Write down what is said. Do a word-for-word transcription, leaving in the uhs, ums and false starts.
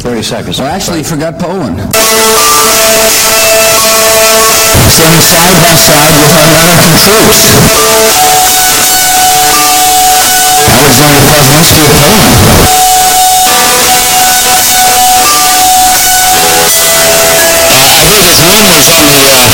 thirty seconds. Well, actually, you forgot Poland. Same side by side with our American troops. Alexander Krasnitsky of Poland. I heard his name was on the uh,